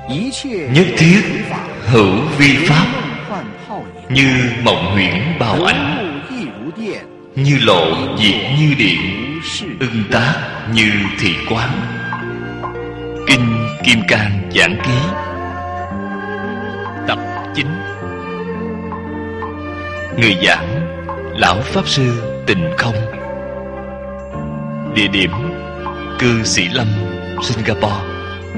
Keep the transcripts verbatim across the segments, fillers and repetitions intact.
nhất thiết hữu vi pháp, như mộng huyễn bao ảnh, như lộ diệt như điện, ưng tác như thị quán. Kinh Kim Cang Giảng Ký tập chín. Người giảng Lão Pháp Sư Tịnh Không. Địa điểm Cư Sĩ Lâm, Singapore.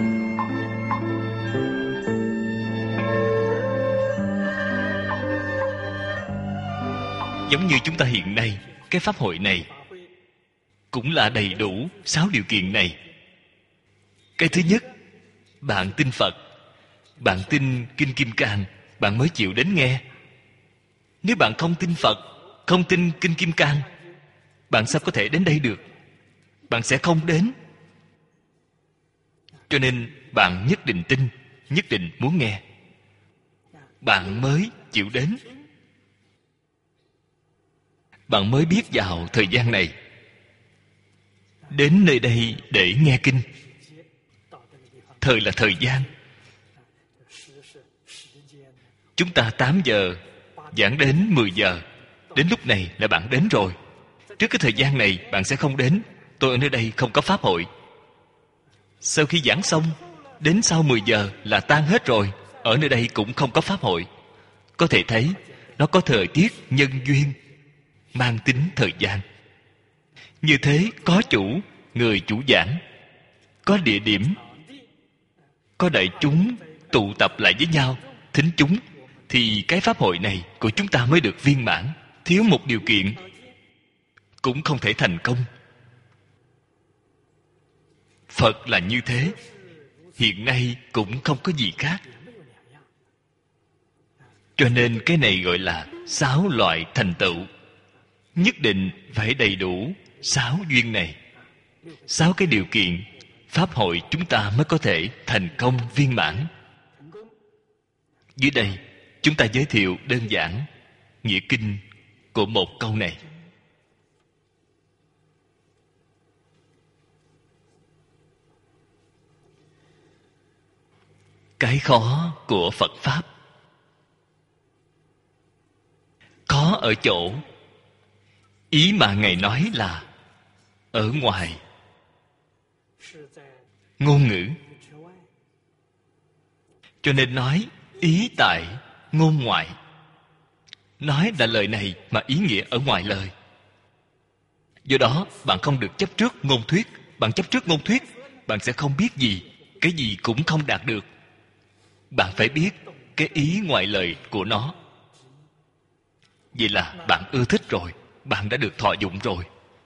Giống như chúng ta hiện nay, cái pháp hội này cũng là đầy đủ sáu điều kiện này. Cái thứ nhất, bạn tin Phật, bạn tin Kinh Kim Cang, bạn mới chịu đến nghe. Nếu bạn không tin Phật, không tin Kinh Kim Cang, bạn sao có thể đến đây được? Bạn sẽ không đến. Cho nên bạn nhất định tin, nhất định muốn nghe, bạn mới chịu đến. Bạn mới biết vào thời gian này đến nơi đây để nghe kinh. Thời là thời gian. Chúng ta tám giờ giảng đến mười giờ. Đến lúc này là bạn đến rồi. Trước cái thời gian này bạn sẽ không đến. Tôi ở nơi đây không có pháp hội. Sau khi giảng xong, đến sau mười giờ là tan hết rồi. Ở nơi đây cũng không có pháp hội. Có thể thấy nó có thời tiết nhân duyên, mang tính thời gian. Như thế có chủ, người chủ giảng, có địa điểm, có đại chúng tụ tập lại với nhau, thính chúng, thì cái pháp hội này của chúng ta mới được viên mãn. Thiếu một điều kiện cũng không thể thành công. Phật là như thế. Hiện nay cũng không có gì khác. Cho nên cái này gọi là sáu loại thành tựu. Nhất định phải đầy đủ sáu duyên này, sáu cái điều kiện, pháp hội chúng ta mới có thể thành công viên mãn. Dưới đây chúng ta giới thiệu đơn giản nghĩa kinh của một câu này. Cái khó của Phật Pháp khó ở chỗ ý mà Ngài nói là ở ngoài ngôn ngữ. Cho nên nói ý tại ngôn ngoại. Nói là lời này mà ý nghĩa ở ngoài lời. Do đó bạn không được chấp trước ngôn thuyết. Bạn chấp trước ngôn thuyết, bạn sẽ không biết gì, cái gì cũng không đạt được. Bạn phải biết cái ý ngoài lời của nó. Vậy là bạn ưa thích rồi, bạn đã được thọ dụng rồi.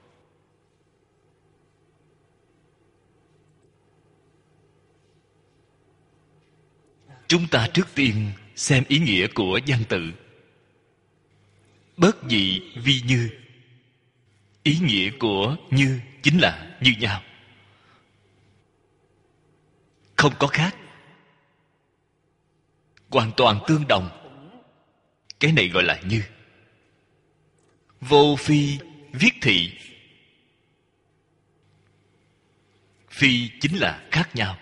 Chúng ta trước tiên xem ý nghĩa của văn tự. Bất dị vi như. Ý nghĩa của như chính là như nhau, không có khác, hoàn toàn tương đồng. Cái này gọi là như. Vô phi viết thị. Phi chính là khác nhau.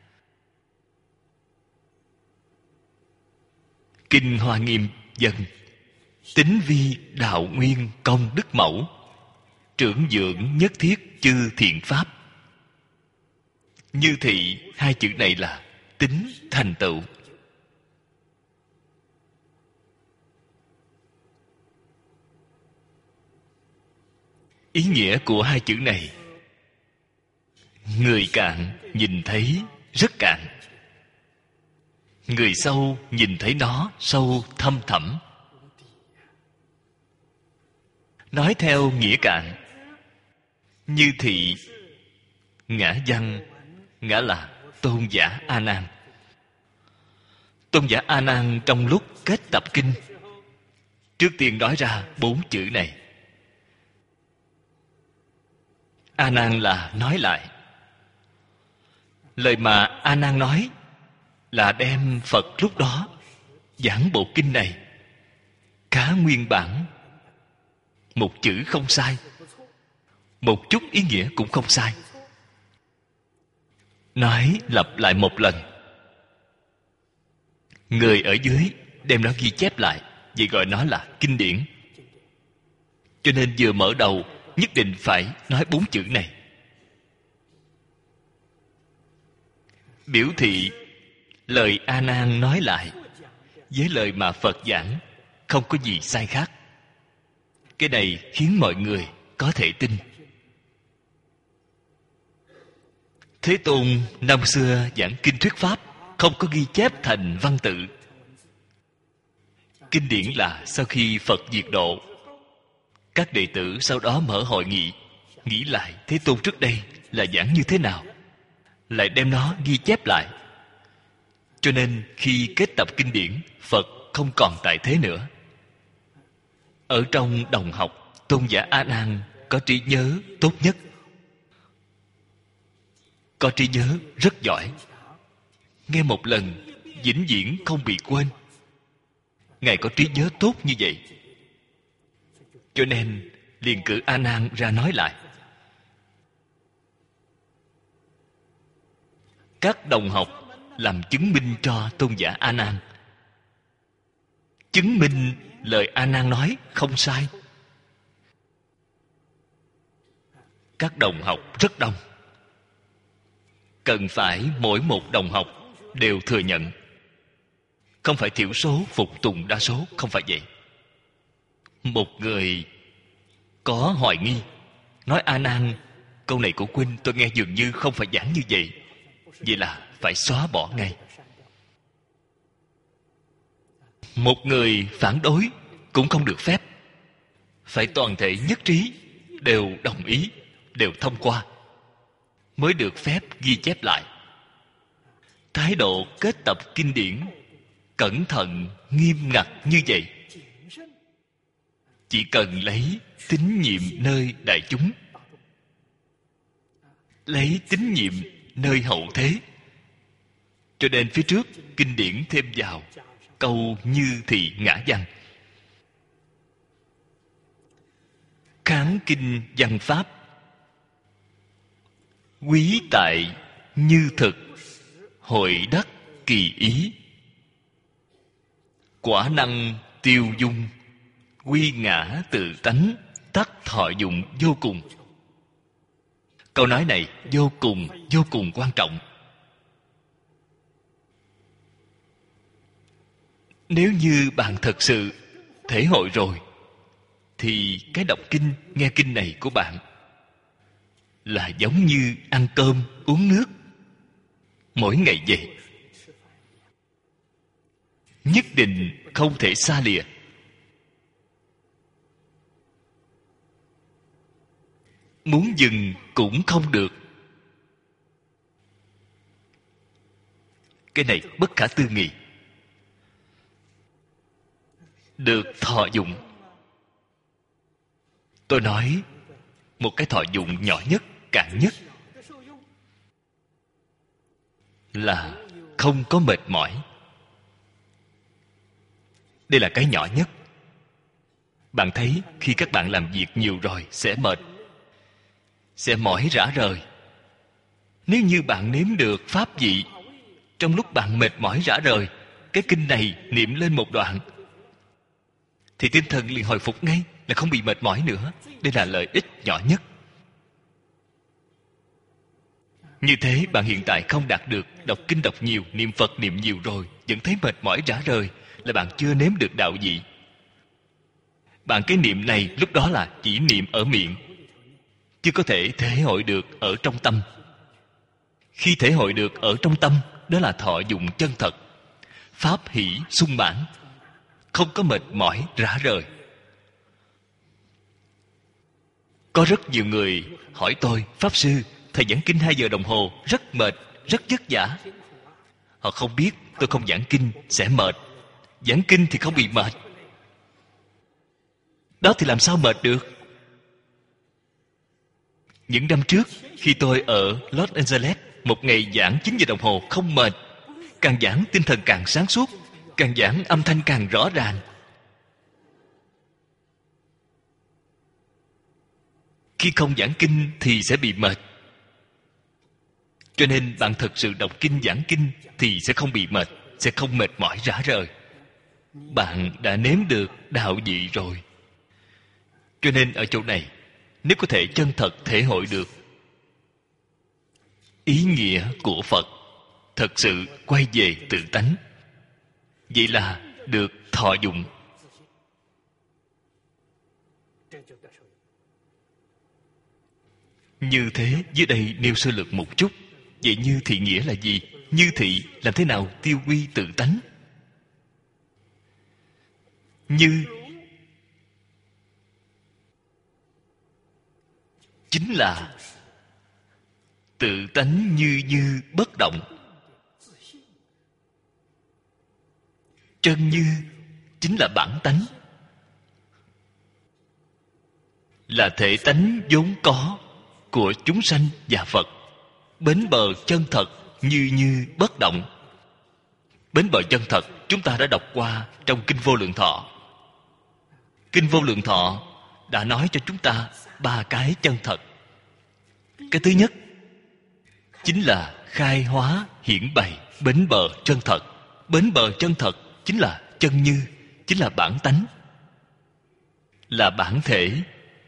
Kinh Hoa Nghiêm dần. Tính vi đạo nguyên công đức mẫu, trưởng dưỡng nhất thiết chư thiện pháp. Như thị hai chữ này là tính thành tựu. Ý nghĩa của hai chữ này, người cạn nhìn thấy rất cạn, người sâu nhìn thấy nó sâu thâm thẳm. Nói theo nghĩa cạn, như thị ngã văn, ngã là tôn giả A Nan. Tôn giả A Nan trong lúc kết tập kinh, trước tiên nói ra bốn chữ này. A Nan là nói lại. Lời mà A Nan nói là đem Phật lúc đó giảng bộ kinh này khá nguyên bản, một chữ không sai, một chút ý nghĩa cũng không sai. Nói lặp lại một lần. người ở dưới đem nó ghi chép lại, vậy gọi nó là kinh điển. Cho nên vừa mở đầu nhất định phải nói bốn chữ này, biểu thị lời A Nan nói lại với lời mà Phật giảng không có gì sai khác. Cái này khiến mọi người có thể tin. Thế Tôn năm xưa giảng kinh thuyết pháp không có ghi chép thành văn tự. Kinh điển là sau khi Phật diệt độ, các đệ tử sau đó mở hội nghị, nghĩ lại Thế Tôn trước đây là giảng như thế nào, lại đem nó ghi chép lại. Cho nên khi kết tập kinh điển, Phật không còn tại thế nữa. Ở trong đồng học, tôn giả A Nan có trí nhớ tốt nhất, có trí nhớ rất giỏi, nghe một lần vĩnh viễn không bị quên. Ngài có trí nhớ tốt như vậy, cho nên liền cử A Nan ra nói lại. Các đồng học làm chứng minh cho tôn giả A Nan, chứng minh lời A Nan nói không sai. Các đồng học rất đông, cần phải mỗi một đồng học đều thừa nhận, không phải thiểu số phục tùng đa số, không phải vậy. Một người có hoài nghi, nói A Nan, câu này của Huynh tôi nghe dường như không phải giảng như vậy, vậy là phải xóa bỏ ngay. Một người phản đối cũng không được phép, phải toàn thể nhất trí đều đồng ý, đều thông qua mới được phép ghi chép lại. Thái độ kết tập kinh điển cẩn thận nghiêm ngặt như vậy, chỉ cần lấy tín nhiệm nơi đại chúng, lấy tín nhiệm nơi hậu thế. Cho nên phía trước kinh điển thêm vào câu như thị ngã văn. Kháng kinh văn pháp, quý tại như thực, hội đắc kỳ ý. Quả năng tiêu dung, quy ngã tự tánh, tắc thọ dụng vô cùng. Câu nói này vô cùng vô cùng quan trọng. Nếu như bạn thật sự thể hội rồi, thì cái đọc kinh, nghe kinh này của bạn là giống như ăn cơm, uống nước mỗi ngày vậy. Nhất định không thể xa lìa. Muốn dừng cũng không được. Cái này bất khả tư nghị. Được thọ dụng. Tôi nói một cái thọ dụng nhỏ nhất, cạn nhất là không có mệt mỏi. Đây là cái nhỏ nhất. Bạn thấy khi các bạn làm việc nhiều rồi sẽ mệt, sẽ mỏi rã rời. Nếu như bạn nếm được pháp vị trong lúc bạn mệt mỏi rã rời, cái kinh này niệm lên một đoạn thì tinh thần liền hồi phục ngay, là không bị mệt mỏi nữa. Đây là lợi ích nhỏ nhất. Như thế bạn hiện tại không đạt được đọc kinh đọc nhiều, niệm Phật niệm nhiều rồi vẫn thấy mệt mỏi rã rời, là bạn chưa nếm được đạo vị. Bạn cái niệm này lúc đó là chỉ niệm ở miệng, chưa có thể thể hội được ở trong tâm. Khi thể hội được ở trong tâm, đó là thọ dụng chân thật, pháp hỷ sung mãn, không có mệt mỏi rã rời. Có rất nhiều người hỏi tôi: Pháp Sư, thầy giảng kinh hai giờ đồng hồ rất mệt, rất vất vả. Họ không biết tôi không giảng kinh sẽ mệt. Giảng kinh thì không bị mệt. Đó thì làm sao mệt được? Những năm trước, khi tôi ở Los Angeles, một ngày giảng chín giờ đồng hồ không mệt. Càng giảng tinh thần càng sáng suốt, càng giảng âm thanh càng rõ ràng. Khi không giảng kinh thì sẽ bị mệt. Cho nên bạn thật sự đọc kinh giảng kinh thì sẽ không bị mệt, sẽ không mệt mỏi rã rời. Bạn đã nếm được đạo vị rồi. Cho nên ở chỗ này, nếu có thể chân thật thể hội được ý nghĩa của Phật, thật sự quay về tự tánh, vậy là được thọ dụng. Như thế, dưới đây nêu sơ lược một chút. Vậy như thị nghĩa là gì? Như thị làm thế nào tiêu quy tự tánh? Như chính là tự tánh như như bất động. Chân như chính là bản tánh, là thể tánh vốn có của chúng sanh và Phật. Bến bờ chân thật như như bất động. Bến bờ chân thật chúng ta đã đọc qua trong Kinh Vô Lượng Thọ. Kinh Vô Lượng Thọ đã nói cho chúng ta ba cái chân thật. Cái thứ nhất chính là khai hóa hiển bày bến bờ chân thật. Bến bờ chân thật chính là chân như, chính là bản tánh, là bản thể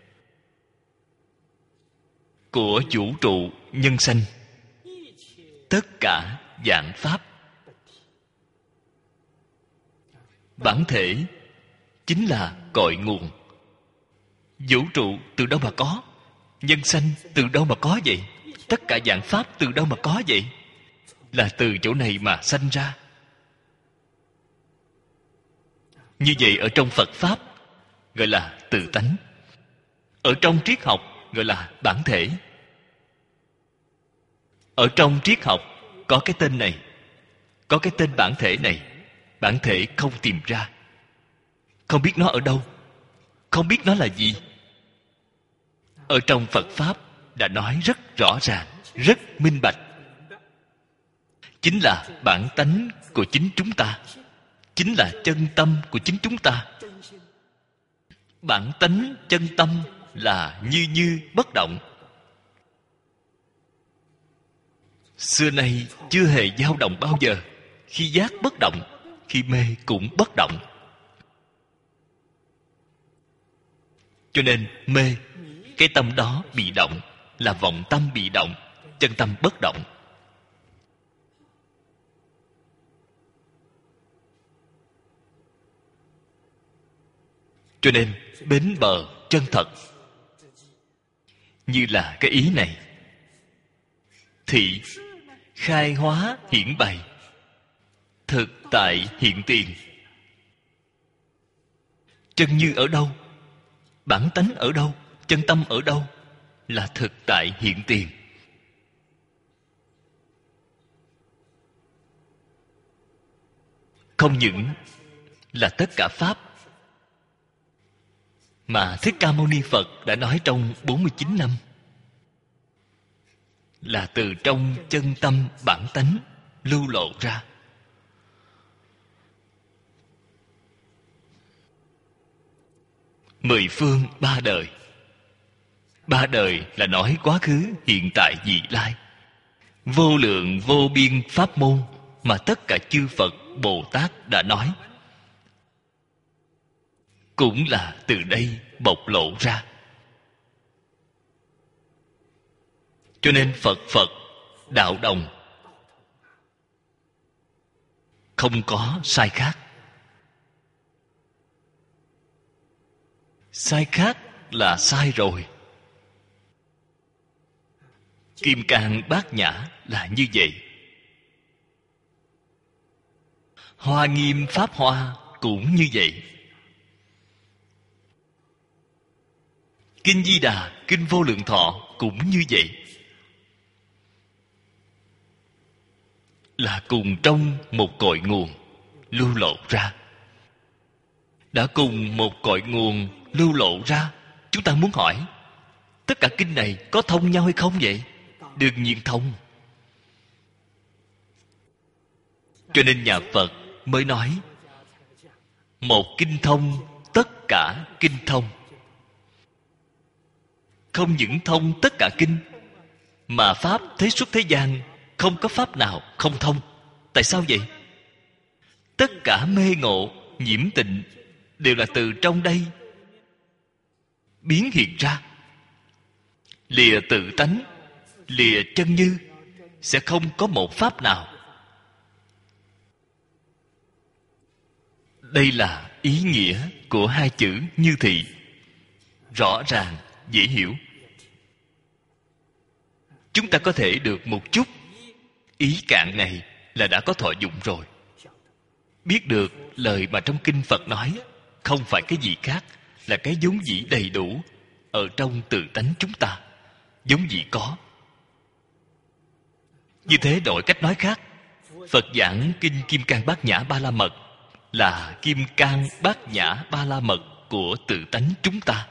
của vũ trụ nhân sanh. Tất cả vạn pháp, bản thể chính là cội nguồn. Vũ trụ từ đâu mà có? Nhân sanh từ đâu mà có vậy? Tất cả vạn pháp từ đâu mà có vậy? Là từ chỗ này mà sanh ra. Như vậy ở trong Phật Pháp gọi là tự tánh. Ở trong triết học gọi là bản thể. Ở trong triết học có cái tên này, có cái tên bản thể này. Bản thể không tìm ra, không biết nó ở đâu, không biết nó là gì. Ở trong Phật Pháp đã nói rất rõ ràng, rất minh bạch. Chính là bản tánh của chính chúng ta, chính là chân tâm của chính chúng ta. Bản tánh chân tâm là như như bất động. Xưa nay chưa hề dao động bao giờ. Khi giác bất động, khi mê cũng bất động. Cho nên mê, cái tâm đó bị động, là vọng tâm bị động, chân tâm bất động. Cho nên bến bờ chân thật như là cái ý này. Thị khai hóa hiển bày, thực tại hiện tiền. Chân như ở đâu? Bản tánh ở đâu? Chân tâm ở đâu? Là thực tại hiện tiền. Không những là tất cả Pháp mà Thích Ca Mâu Ni Phật đã nói trong bốn mươi chín năm, là từ trong chân tâm bản tánh lưu lộ ra. Mười phương ba đời. Ba đời là nói quá khứ, hiện tại, vị lai. Vô lượng vô biên pháp môn mà tất cả chư Phật, Bồ Tát đã nói, cũng là từ đây bộc lộ ra. Cho nên Phật Phật, đạo đồng, không có sai khác. Sai khác là sai rồi. Kim Cang Bát Nhã là như vậy. Hoa Nghiêm Pháp Hoa cũng như vậy. Kinh Di Đà, Kinh Vô Lượng Thọ cũng như vậy. Là cùng trong một cội nguồn lưu lộ ra. Đã cùng một cội nguồn lưu lộ ra, chúng ta muốn hỏi, tất cả kinh này có thông nhau hay không vậy? Đương nhiên thông. Cho nên nhà Phật mới nói, một kinh thông, tất cả kinh thông. Không những thông tất cả kinh, mà Pháp thế xuất thế gian không có Pháp nào không thông. Tại sao vậy? tất cả mê ngộ, nhiễm tịnh đều là từ trong đây biến hiện ra. Lìa tự tánh, lìa chân như, sẽ không có một pháp nào. Đây là ý nghĩa của hai chữ như thị. Rõ ràng, dễ hiểu. Chúng ta có thể được một chút ý cạn này là đã có thọ dụng rồi. Biết được lời mà trong kinh Phật nói không phải cái gì khác, là cái vốn dĩ đầy đủ ở trong tự tánh chúng ta, vốn dĩ có. Như thế đổi cách nói khác, Phật giảng kinh Kim Cang Bát Nhã Ba La Mật là Kim Cang Bát Nhã Ba La Mật của tự tánh chúng ta.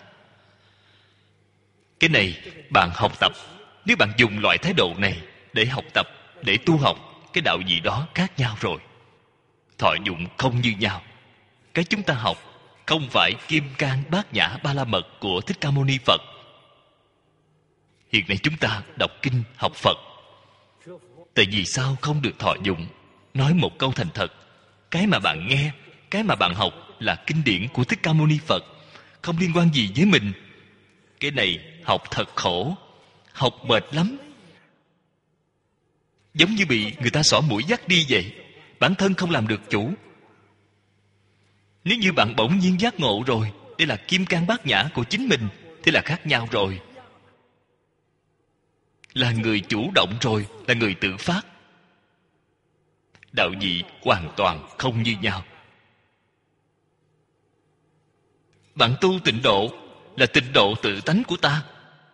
Cái này bạn học tập, nếu bạn dùng loại thái độ này để học tập, để tu học, cái đạo gì đó khác nhau rồi. Thọ dụng không như nhau. Cái chúng ta học không phải Kim Cang Bát Nhã Ba La Mật của Thích Ca Mâu Ni Phật. Hiện nay chúng ta đọc kinh học Phật, tại vì sao không được thọ dụng? Nói một câu thành thật, cái mà bạn nghe, cái mà bạn học là kinh điển của Thích Ca Mâu Ni Phật, không liên quan gì với mình. Cái này học thật khổ, học mệt lắm, giống như bị người ta xỏ mũi dắt đi vậy. Bản thân không làm được chủ. Nếu như bạn bỗng nhiên giác ngộ rồi, đây là Kim Cang Bát Nhã của chính mình, thế là khác nhau rồi. Là người chủ động rồi, là người tự phát. Đạo nhị hoàn toàn không như nhau. Bạn tu tịnh độ là tịnh độ tự tánh của ta.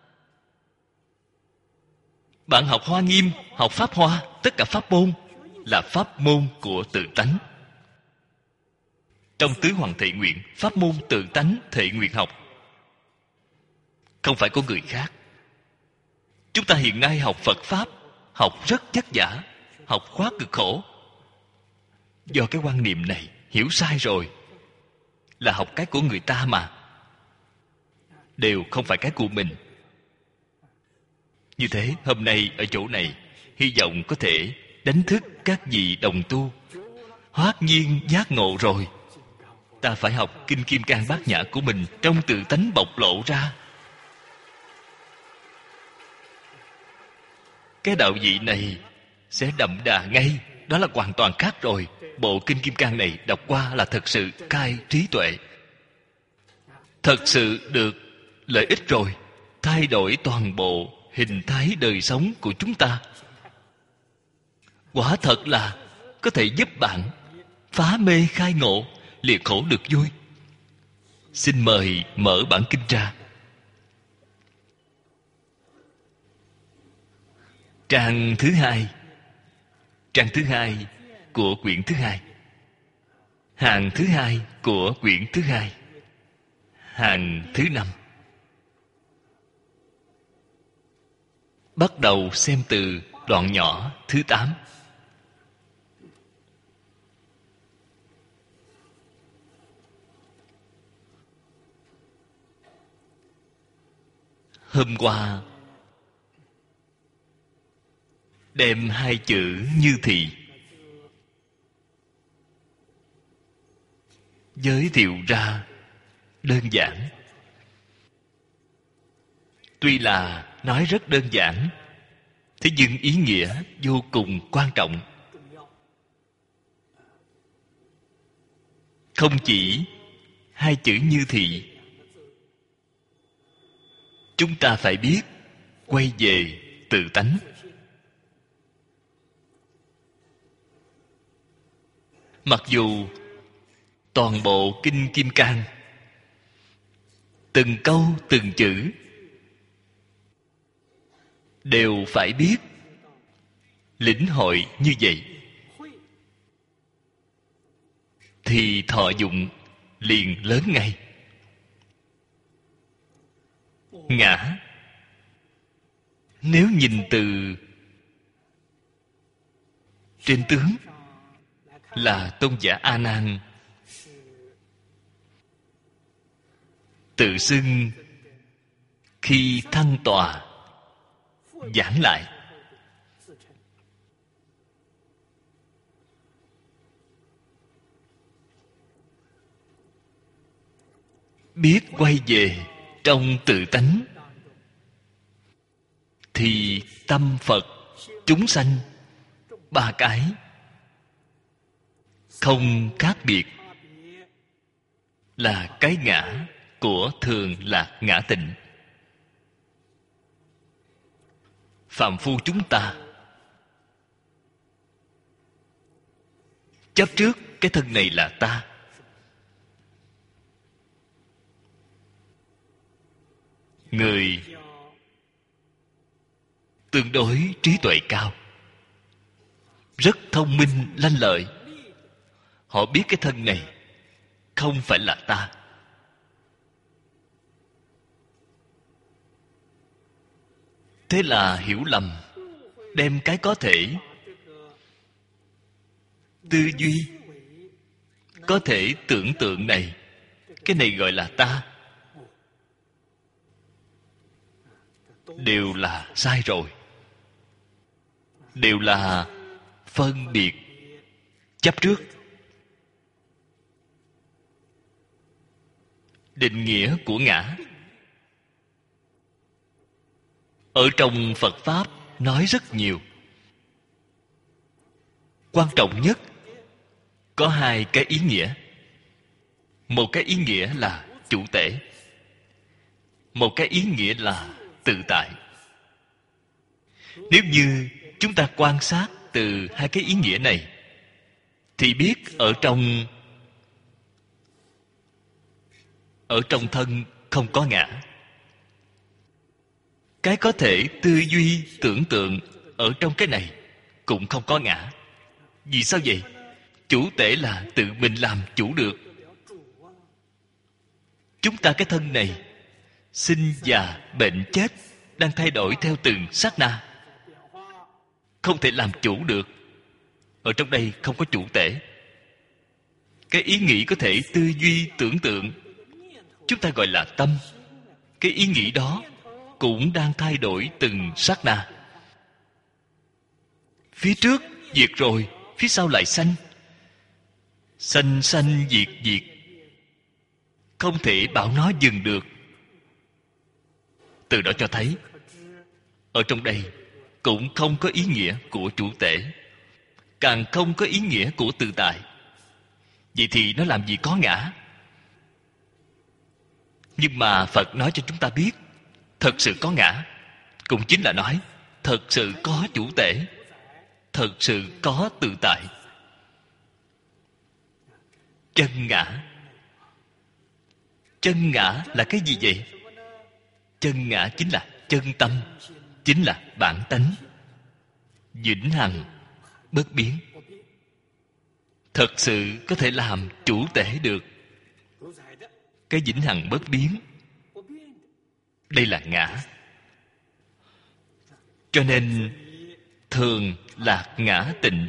Bạn học Hoa Nghiêm, học Pháp Hoa, tất cả pháp môn là pháp môn của tự tánh. Trong tứ hoàng thệ nguyện, pháp môn tự tánh thệ nguyện học, không phải của người khác. Chúng ta hiện nay học Phật Pháp, học rất vất vả, học quá cực khổ. Do cái quan niệm này hiểu sai rồi, là học cái của người ta mà, đều không phải cái của mình. Như thế hôm nay ở chỗ này, hy vọng có thể đánh thức các vị đồng tu hoát nhiên giác ngộ rồi. Ta phải học kinh Kim Cang Bát Nhã của mình trong tự tánh bộc lộ ra. Cái đạo vị này sẽ đậm đà ngay. Đó là hoàn toàn khác rồi. Bộ kinh Kim Cang này đọc qua là thật sự khai trí tuệ, thật sự được lợi ích rồi, thay đổi toàn bộ hình thái đời sống của chúng ta. Quả thật là có thể giúp bạn phá mê khai ngộ, liệt khổ được vui. Xin mời mở bản kinh ra. Trang thứ hai. Trang thứ hai của quyển thứ hai. Hàng thứ hai của quyển thứ hai. Hàng thứ năm. Bắt đầu xem từ đoạn nhỏ thứ tám. Hôm qua đem hai chữ như thị giới thiệu ra đơn giản. Tuy là nói rất đơn giản, thế nhưng ý nghĩa vô cùng quan trọng. Không chỉ hai chữ như thị, chúng ta phải biết quay về tự tánh. Mặc dù toàn bộ kinh Kim Cang từng câu từng chữ đều phải biết, lĩnh hội như vậy, thì thọ dụng liền lớn ngay. Ngã, nếu nhìn từ trên tướng, là tôn giả A Nan tự xưng khi thăng tọa giảng lại. biết quay về trong tự tánh, thì tâm Phật chúng sanh ba cái không khác biệt, là cái ngã của thường lạc ngã tịnh. Phàm phu chúng ta chấp trước cái thân này là ta, người tương đối trí tuệ cao, rất thông minh lanh lợi. Họ biết cái thân này không phải là ta. Thế là hiểu lầm, đem cái có thể tư duy, có thể tưởng tượng này, cái này gọi là ta, đều là sai rồi. Đều là phân biệt chấp trước. Định nghĩa của ngã ở trong Phật Pháp nói rất nhiều. Quan trọng nhất có hai cái ý nghĩa. Một cái ý nghĩa là chủ tể, một cái ý nghĩa là tự tại. Nếu như chúng ta quan sát từ hai cái ý nghĩa này, thì biết ở trong ở trong thân không có ngã. Cái có thể tư duy tưởng tượng ở trong cái này cũng không có ngã. Vì sao vậy? Chủ tể là tự mình làm chủ được. Chúng ta cái thân này sinh già bệnh chết đang thay đổi theo từng sát na, không thể làm chủ được. Ở trong đây không có chủ tể. Cái ý nghĩ có thể tư duy tưởng tượng, chúng ta gọi là tâm. Cái ý nghĩ đó cũng đang thay đổi từng sát na. Phía trước diệt rồi, phía sau lại sanh. Sanh sanh diệt diệt, không thể bảo nó dừng được. Từ đó cho thấy ở trong đây cũng không có ý nghĩa của chủ tể, càng không có ý nghĩa của tự tại. Vậy thì nó làm gì có ngã? Nhưng mà Phật nói cho chúng ta biết, thật sự có ngã, cũng chính là nói thật sự có chủ tể, thật sự có tự tại. Chân ngã. Chân ngã là cái gì vậy? Chân ngã chính là chân tâm, chính là bản tánh, vĩnh hằng bất biến, thật sự có thể làm chủ tể được. Cái vĩnh hằng bất biến, đây là ngã. Cho nên thường lạc ngã tịnh,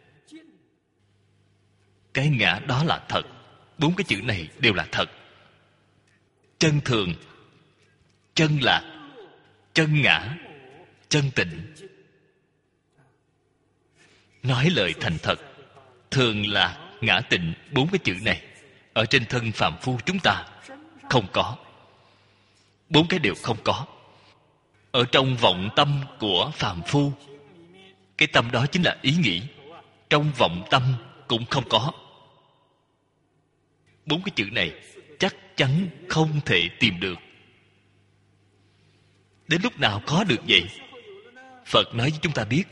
cái ngã đó là thật. Bốn cái chữ này đều là thật. Chân thường, chân lạc, chân ngã, chân tịnh. Nói lời thành thật, thường lạc ngã tịnh, bốn cái chữ này ở trên thân phàm phu chúng ta không có. Bốn cái đều không có. Ở trong vọng tâm của phàm phu, cái tâm đó chính là ý nghĩ, trong vọng tâm cũng không có. Bốn cái chữ này chắc chắn không thể tìm được. Đến lúc nào có được vậy? Phật nói với chúng ta biết,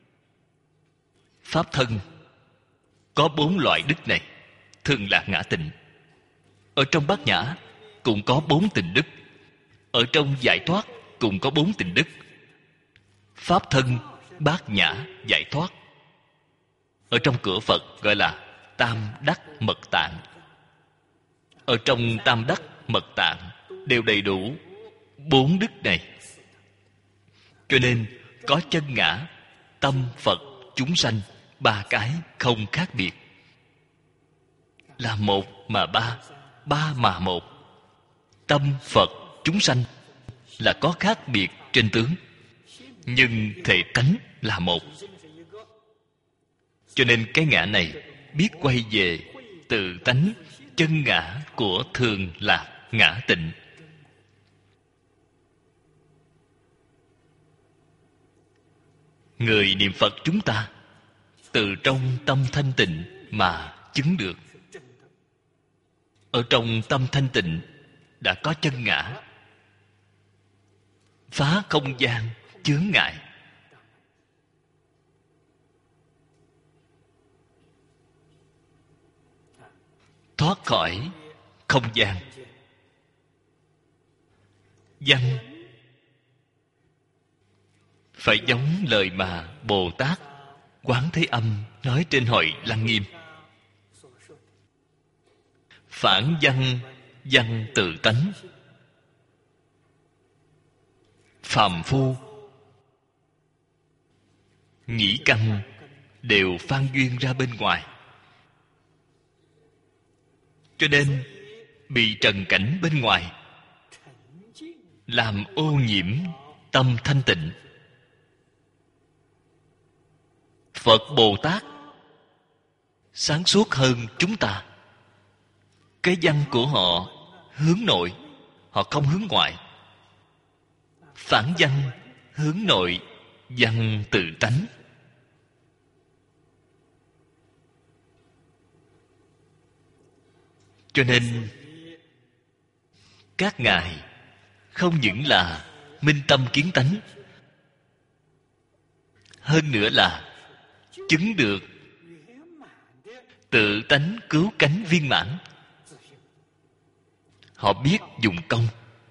pháp thân có bốn loại đức này, thường lạc ngã tịnh. Ở trong bát nhã cũng có bốn tịnh đức. Ở trong giải thoát cũng có bốn tịnh đức. Pháp thân, bát nhã, giải thoát. Ở trong cửa Phật gọi là tam đắc mật tạng. Ở trong tam đắc mật tạng đều đầy đủ bốn đức này. Cho nên có chân ngã, tâm Phật, chúng sanh, ba cái không khác biệt. Là một mà ba, ba mà một. Tâm Phật, chúng sanh là có khác biệt trên tướng, nhưng thể tánh là một. Cho nên cái ngã này biết quay về tự tánh chân ngã của thường lạc ngã tịnh. Người niệm Phật chúng ta từ trong tâm thanh tịnh mà chứng được. Ở trong tâm thanh tịnh đã có chân ngã, phá không gian chướng ngại, thoát khỏi không gian. Văn phải giống lời mà Bồ Tát Quán Thế Âm nói trên hội Lăng Nghiêm: phản văn, văn tự tánh. Phàm phu nghĩ căn đều phan duyên ra bên ngoài, cho nên bị trần cảnh bên ngoài làm ô nhiễm tâm thanh tịnh. Phật Bồ Tát sáng suốt hơn chúng ta. Cái văn của họ hướng nội, họ không hướng ngoại. Phản văn hướng nội, văn tự tánh. Cho nên các ngài không những là minh tâm kiến tánh, hơn nữa là chứng được tự tánh cứu cánh viên mãn. Họ biết dùng công.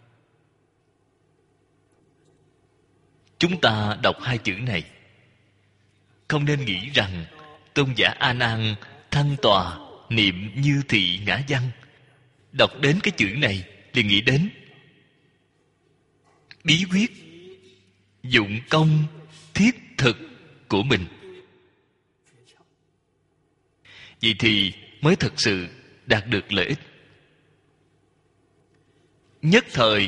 Chúng ta đọc hai chữ này, không nên nghĩ rằng tôn giả A Nan thanh tòa niệm như thị ngã văn. Đọc đến cái chữ này liền nghĩ đến bí quyết dụng công thiết thực của mình. Vậy thì mới thực sự đạt được lợi ích. Nhất thời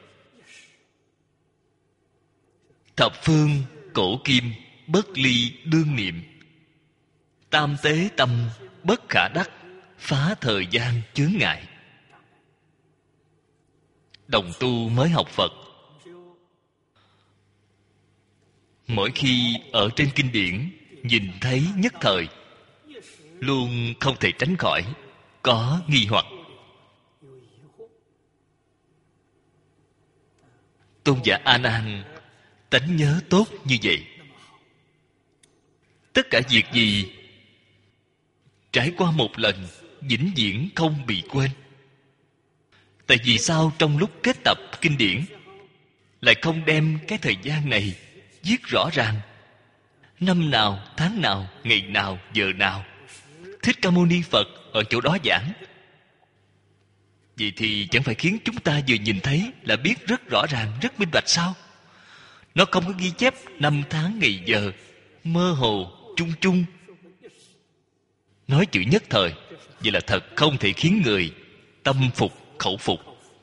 thập phương cổ kim bất ly đương niệm, tam tế tâm bất khả đắc, phá thời gian chướng ngại. Đồng tu mới học Phật, mỗi khi ở trên kinh điển nhìn thấy nhất thời, luôn không thể tránh khỏi có nghi hoặc. Tôn giả A Nan tánh nhớ tốt như vậy. Tất cả việc gì trải qua một lần vĩnh viễn không bị quên. Tại vì sao trong lúc kết tập kinh điển lại không đem cái thời gian này viết rõ ràng? Năm nào, tháng nào, ngày nào, giờ nào Thích Ca Mâu Ni Phật ở chỗ đó giảng. Vậy thì chẳng phải khiến chúng ta vừa nhìn thấy là biết rất rõ ràng, rất minh bạch sao? Nó không có ghi chép năm tháng ngày giờ, mơ hồ, chung chung. Nói chữ nhất thời, vậy là thật không thể khiến người tâm phục khẩu phục.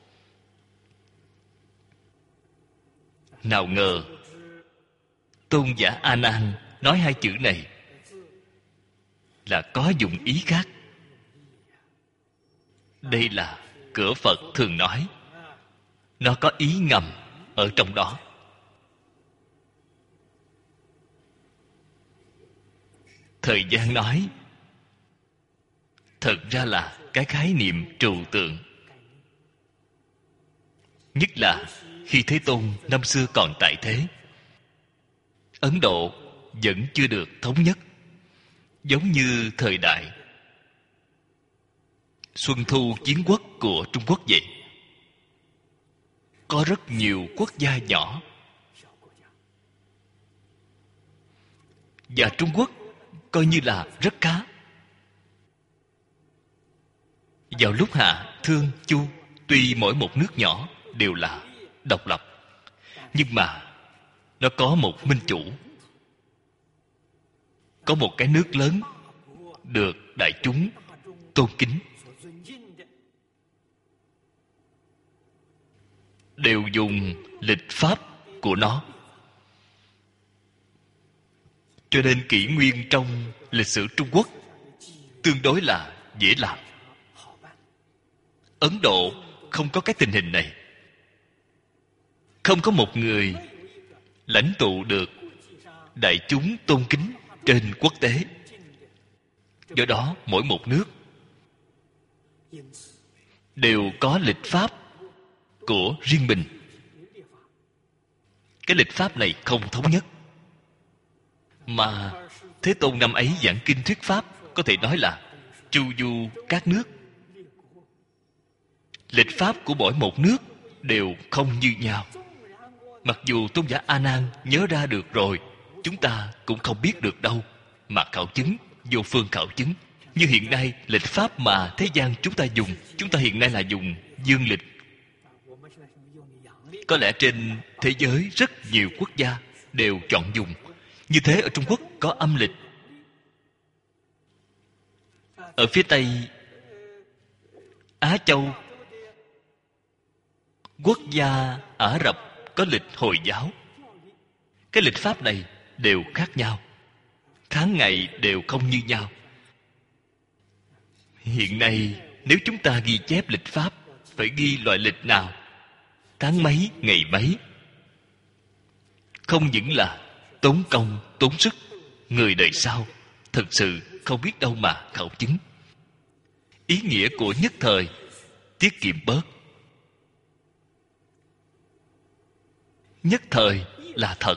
Nào ngờ tôn giả A Nan nói hai chữ này là có dụng ý khác. Đây là cửa Phật thường nói, nó có ý ngầm ở trong đó. Thời gian nói thật ra là cái khái niệm trừu tượng. Nhất là khi Thế Tôn năm xưa còn tại thế, Ấn Độ vẫn chưa được thống nhất, giống như thời đại Xuân Thu Chiến Quốc của Trung Quốc vậy. Có rất nhiều quốc gia nhỏ, và Trung Quốc coi như là rất khá. Vào lúc Hạ, Thương, Chu, tuy mỗi một nước nhỏ đều là độc lập, nhưng mà nó có một minh chủ, có một cái nước lớn được đại chúng tôn kính, đều dùng lịch pháp của nó. Cho nên kỷ nguyên trong lịch sử Trung Quốc tương đối là dễ làm. Ấn Độ không có cái tình hình này. Không có một người lãnh tụ được đại chúng tôn kính trên quốc tế. Do đó mỗi một nước đều có lịch pháp của riêng mình. Cái lịch pháp này không thống nhất, mà Thế Tôn năm ấy giảng kinh thuyết pháp có thể nói là chu du các nước. Lịch pháp của mỗi một nước đều không như nhau. Mặc dù tôn giả A Nan nhớ ra được rồi, chúng ta cũng không biết được đâu mà khảo chứng, vô phương khảo chứng. Như hiện nay lịch pháp mà thế gian chúng ta dùng, chúng ta hiện nay là dùng dương lịch. Có lẽ trên thế giới rất nhiều quốc gia đều chọn dùng như thế. Ở Trung Quốc có âm lịch. Ở phía Tây Á Châu, quốc gia Ả Rập có lịch Hồi giáo. Cái lịch pháp này đều khác nhau, tháng ngày đều không như nhau. Hiện nay nếu chúng ta ghi chép lịch pháp, phải ghi loại lịch nào, tháng mấy, ngày mấy. Không những là tốn công, tốn sức, người đời sau thực sự không biết đâu mà khảo chứng. Ý nghĩa của nhất thời tiết kiệm bớt. Nhất thời là thật.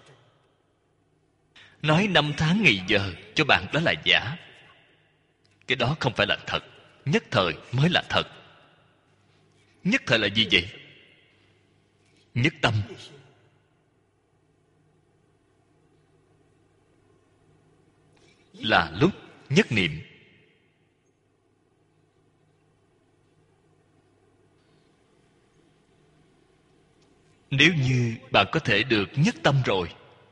Nói năm tháng ngày giờ cho bạn đó là giả. Cái đó không phải là thật. Nhất thời mới là thật. Nhất thời là gì vậy? Nhất tâm. Là lúc nhất niệm. Nếu như bạn có thể được nhất tâm rồi,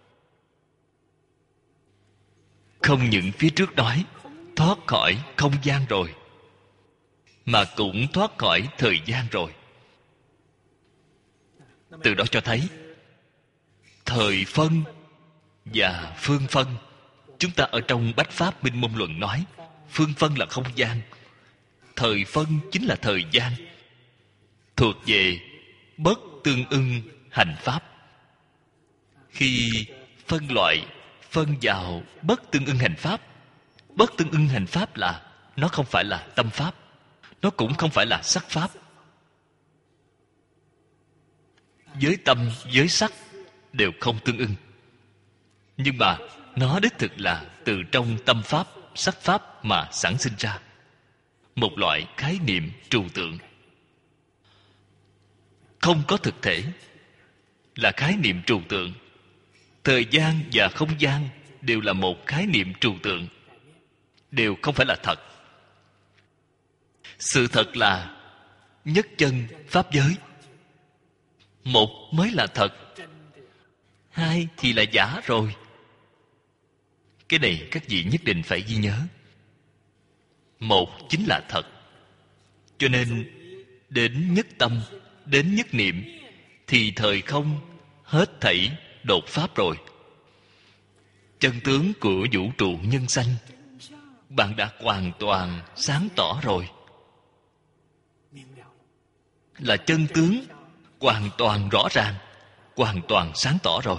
không những phía trước nói thoát khỏi không gian rồi, mà cũng thoát khỏi thời gian rồi. Từ đó cho thấy thời phân và phương phân. Chúng ta ở trong Bách Pháp Minh Môn Luận nói phương phân là không gian, thời phân chính là thời gian, thuộc về bất tương ưng hành pháp. Khi phân loại phân vào bất tương ưng hành pháp, bất tương ưng hành pháp là nó không phải là tâm pháp, nó cũng không phải là sắc pháp. Với tâm, với sắc đều không tương ưng, nhưng mà nó đích thực là từ trong tâm pháp, sắc pháp mà sản sinh ra một loại khái niệm trừu tượng. Không có thực thể, là khái niệm trừu tượng. Thời gian và không gian đều là một khái niệm trừu tượng, đều không phải là thật. Sự thật là nhất chân pháp giới. Một mới là thật, hai thì là giả rồi. Cái này các vị nhất định phải ghi nhớ. Một chính là thật. Cho nên đến nhất tâm, đến nhất niệm thì thời không hết thảy đột pháp rồi. Chân tướng của vũ trụ nhân sanh bạn đã hoàn toàn sáng tỏ rồi. Là chân tướng hoàn toàn rõ ràng, hoàn toàn sáng tỏ rồi.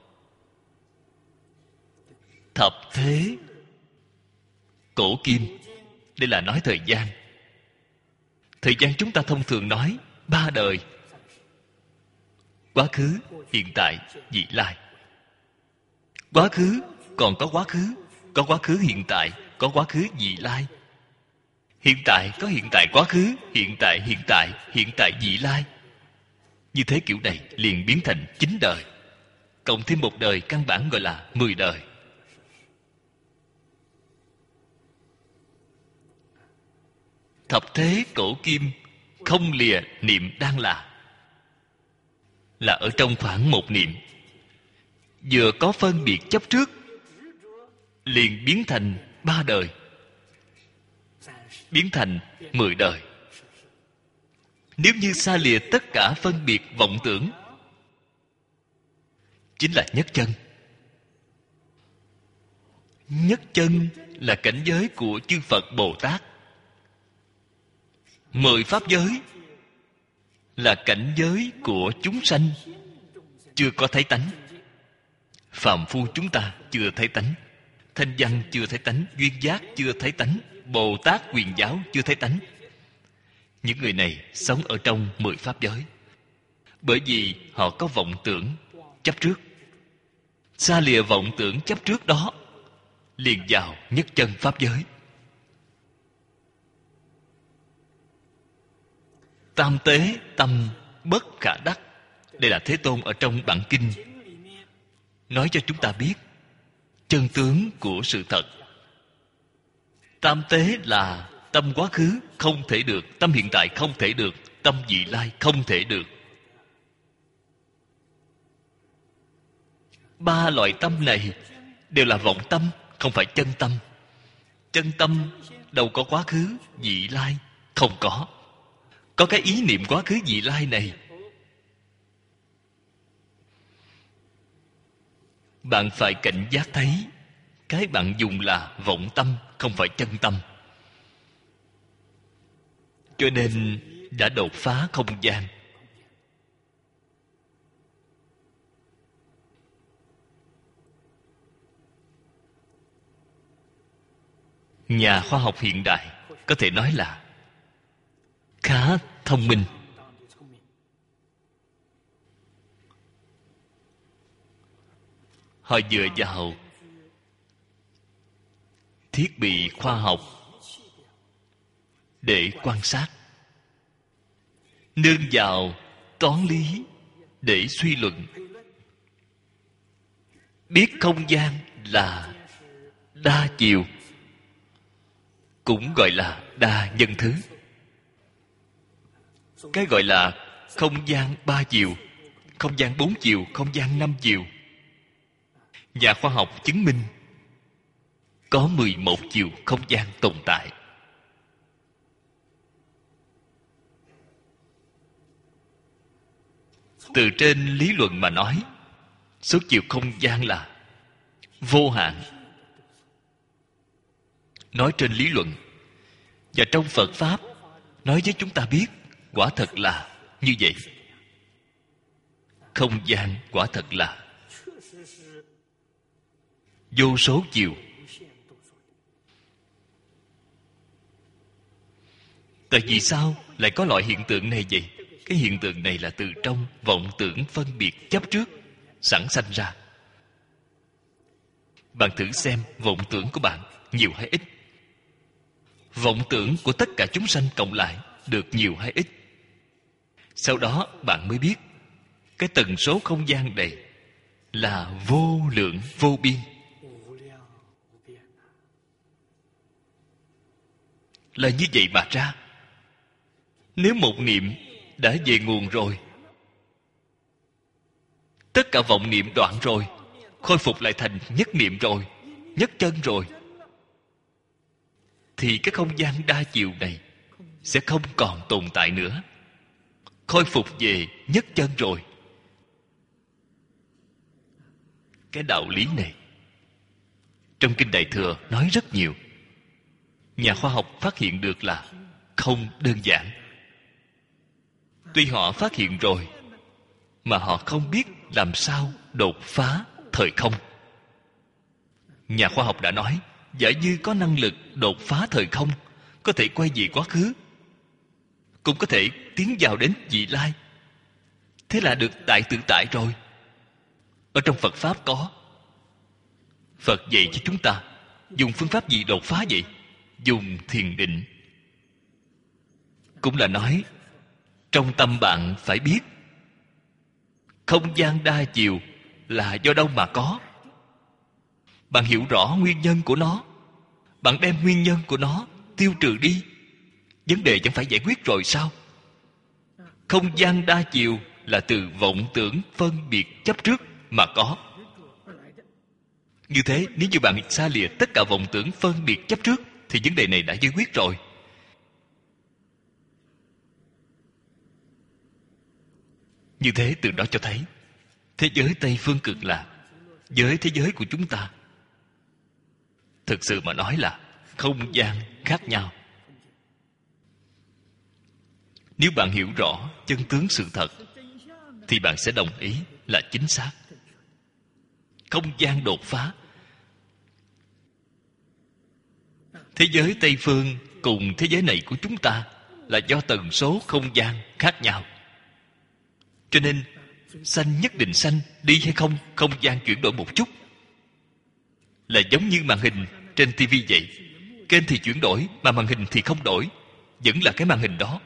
Thập thế cổ kim, đây là nói thời gian. Thời gian chúng ta thông thường nói ba đời: quá khứ, hiện tại, vị lai. Quá khứ còn có quá khứ, có quá khứ hiện tại, có quá khứ vị lai. Hiện tại có hiện tại quá khứ, hiện tại hiện tại, hiện tại vị lai. Như thế kiểu này liền biến thành chín đời. Cộng thêm một đời căn bản gọi là mười đời. Thập thế cổ kim không lìa niệm đang là. Là ở trong khoảng một niệm, vừa có phân biệt chấp trước, liền biến thành ba đời, biến thành mười đời. Nếu như xa lìa tất cả phân biệt vọng tưởng, chính là nhất chân. Nhất chân là cảnh giới của chư Phật Bồ Tát. Mười pháp giới là cảnh giới của chúng sanh chưa có thấy tánh. Phàm phu chúng ta chưa thấy tánh, thanh văn chưa thấy tánh, duyên giác chưa thấy tánh, Bồ Tát Quyền Giáo chưa thấy tánh. Những người này sống ở trong mười pháp giới, bởi vì họ có vọng tưởng chấp trước. Xa lìa vọng tưởng chấp trước đó, liền vào nhất chân pháp giới. Tam tế tâm bất khả đắc. Đây là Thế Tôn ở trong bản kinh nói cho chúng ta biết chân tướng của sự thật. Tam tế là tâm quá khứ không thể được, tâm hiện tại không thể được, tâm vị lai không thể được. Ba loại tâm này đều là vọng tâm, không phải chân tâm. Chân tâm đâu có quá khứ vị lai, không có. Có cái ý niệm quá khứ vị lai này, bạn phải cảnh giác thấy cái bạn dùng là vọng tâm, không phải chân tâm. Cho nên đã đột phá không gian. Nhà khoa học hiện đại có thể nói là khá thông minh. Họ dựa vào thiết bị khoa học để quan sát, nương vào toán lý để suy luận, biết không gian là đa chiều, cũng gọi là đa nhân thứ. Cái gọi là không gian ba chiều, không gian bốn chiều, không gian năm chiều, nhà khoa học chứng minh có mười một chiều không gian tồn tại. Từ trên lý luận mà nói, số chiều không gian là vô hạn. Nói trên lý luận. Và trong Phật Pháp nói với chúng ta biết quả thật là như vậy. Không gian quả thật là vô số chiều. Tại vì sao lại có loại hiện tượng này vậy? Cái hiện tượng này là từ trong vọng tưởng phân biệt chấp trước sẵn sanh ra. Bạn thử xem vọng tưởng của bạn nhiều hay ít. Vọng tưởng của tất cả chúng sanh cộng lại được nhiều hay ít. Sau đó bạn mới biết cái tần số không gian này là vô lượng vô biên. Là như vậy mà ra. Nếu một niệm đã về nguồn rồi, tất cả vọng niệm đoạn rồi, khôi phục lại thành nhất niệm rồi, nhất chân rồi, thì cái không gian đa chiều này sẽ không còn tồn tại nữa. Khôi phục về nhất chân rồi. Cái đạo lý này trong Kinh Đại Thừa nói rất nhiều. Nhà khoa học phát hiện được là không đơn giản. Tuy họ phát hiện rồi, mà họ không biết làm sao đột phá thời không. Nhà khoa học đã nói, giả như có năng lực đột phá thời không, có thể quay về quá khứ, cũng có thể tiến vào đến vị lai. Thế là được đại tự tại rồi. Ở trong Phật Pháp có. Phật dạy cho chúng ta dùng phương pháp gì đột phá vậy? Dùng thiền định. Cũng là nói trong tâm bạn phải biết không gian đa chiều là do đâu mà có. Bạn hiểu rõ nguyên nhân của nó, bạn đem nguyên nhân của nó tiêu trừ đi, vấn đề chẳng phải giải quyết rồi sao? Không gian đa chiều là từ vọng tưởng phân biệt chấp trước mà có. Như thế, nếu như bạn xa lìa tất cả vọng tưởng phân biệt chấp trước, thì vấn đề này đã giải quyết rồi. Như thế từ đó cho thấy thế giới Tây Phương Cực Lạc với thế giới của chúng ta thực sự mà nói là không gian khác nhau. Nếu bạn hiểu rõ chân tướng sự thật thì bạn sẽ đồng ý là chính xác. Không gian đột phá. Thế giới Tây Phương cùng thế giới này của chúng ta là do tần số không gian khác nhau. Cho nên sanh nhất định sanh, đi hay không, không gian chuyển đổi một chút. Là giống như màn hình trên tivi vậy. Kênh thì chuyển đổi, mà màn hình thì không đổi. Vẫn là cái màn hình đó.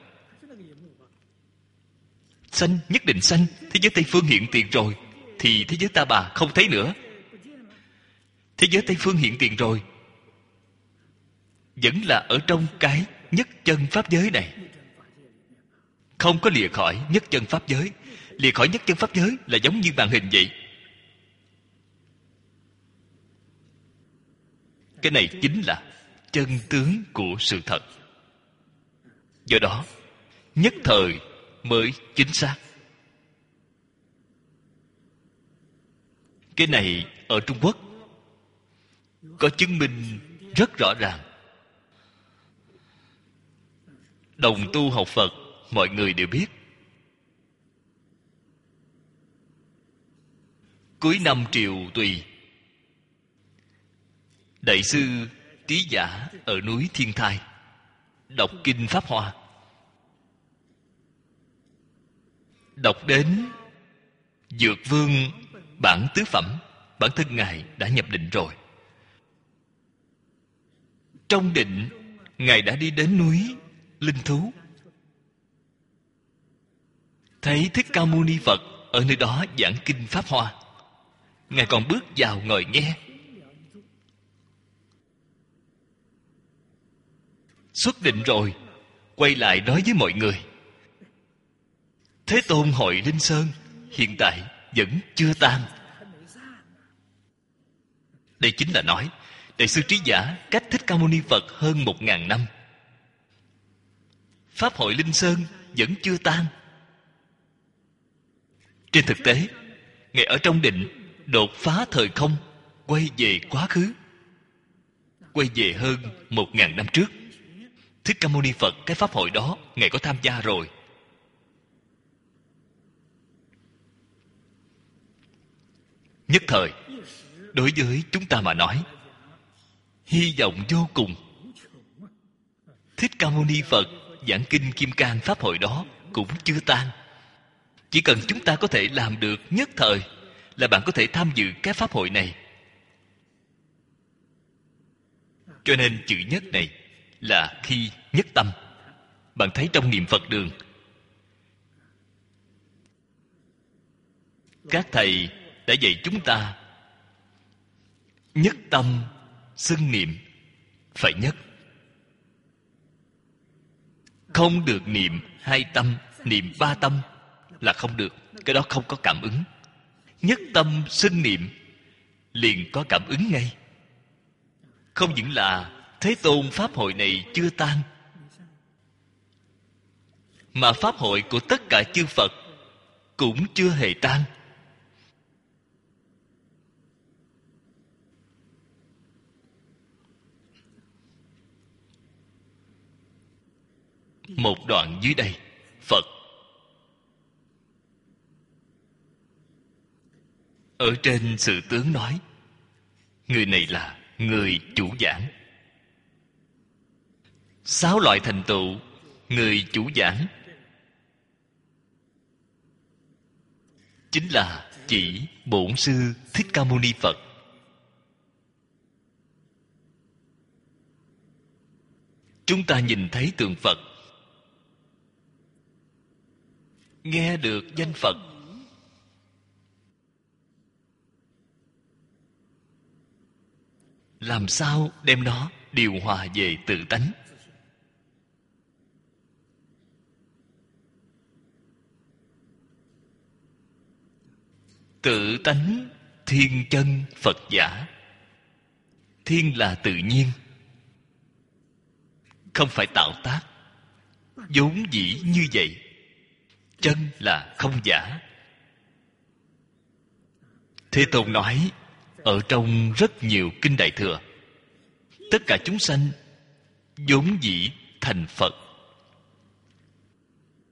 Sanh nhất định sanh, thế giới Tây Phương hiện tiền rồi thì thế giới ta bà không thấy nữa. Thế giới Tây Phương hiện tiền rồi vẫn là ở trong cái nhất chân pháp giới này, không có lìa khỏi nhất chân pháp giới. Lìa khỏi nhất chân pháp giới là giống như màn hình vậy. Cái này chính là chân tướng của sự thật. Do đó nhất thời mới chính xác. Cái này ở Trung Quốc có chứng minh rất rõ ràng. Đồng tu học Phật mọi người đều biết. Cuối năm Triều Tùy, Đại sư Trí Giả ở núi Thiên Thai đọc kinh Pháp Hoa. Đọc đến Dược Vương bản tứ phẩm, bản thân Ngài đã nhập định rồi. Trong định, Ngài đã đi đến núi Linh Thú, thấy Thích Ca Mâu Ni Phật ở nơi đó giảng kinh Pháp Hoa. Ngài còn bước vào ngồi nghe. Xuất định rồi, quay lại nói với mọi người: Thế Tôn hội Linh Sơn hiện tại vẫn chưa tan. Đây chính là nói Đại sư Trí Giả cách Thích Ca Mâu Ni Phật hơn một ngàn năm. Pháp hội Linh Sơn vẫn chưa tan. Trên thực tế, Ngài ở trong định đột phá thời không, quay về quá khứ, quay về hơn một ngàn năm trước. Thích Ca Mâu Ni Phật cái pháp hội đó Ngài có tham gia rồi. Nhất thời, đối với chúng ta mà nói, hy vọng vô cùng. Thích Ca Mâu Ni Phật giảng kinh Kim Cang pháp hội đó cũng chưa tan. Chỉ cần chúng ta có thể làm được nhất thời là bạn có thể tham dự cái pháp hội này. Cho nên chữ nhất này là khi nhất tâm. Bạn thấy trong niệm Phật đường, các thầy đã dạy chúng ta nhất tâm xưng niệm phải nhất. Không được niệm hai tâm, niệm ba tâm là không được. Cái đó không có cảm ứng. Nhất tâm xưng niệm liền có cảm ứng ngay. Không những là Thế Tôn pháp hội này chưa tan, mà pháp hội của tất cả chư Phật cũng chưa hề tan. Một đoạn dưới đây, Phật ở trên sự tướng nói, người này là người chủ giảng. Sáu loại thành tựu người chủ giảng chính là chỉ Bổn Sư Thích Ca Mâu Ni Phật. Chúng ta nhìn thấy tượng Phật, nghe được danh Phật, làm sao đem nó điều hòa về tự tánh? Tự tánh thiên chân Phật giả. Thiên là tự nhiên, không phải tạo tác, vốn dĩ như vậy. Chân là không giả. Thế Tôn nói ở trong rất nhiều kinh Đại Thừa, tất cả chúng sanh vốn dĩ thành Phật.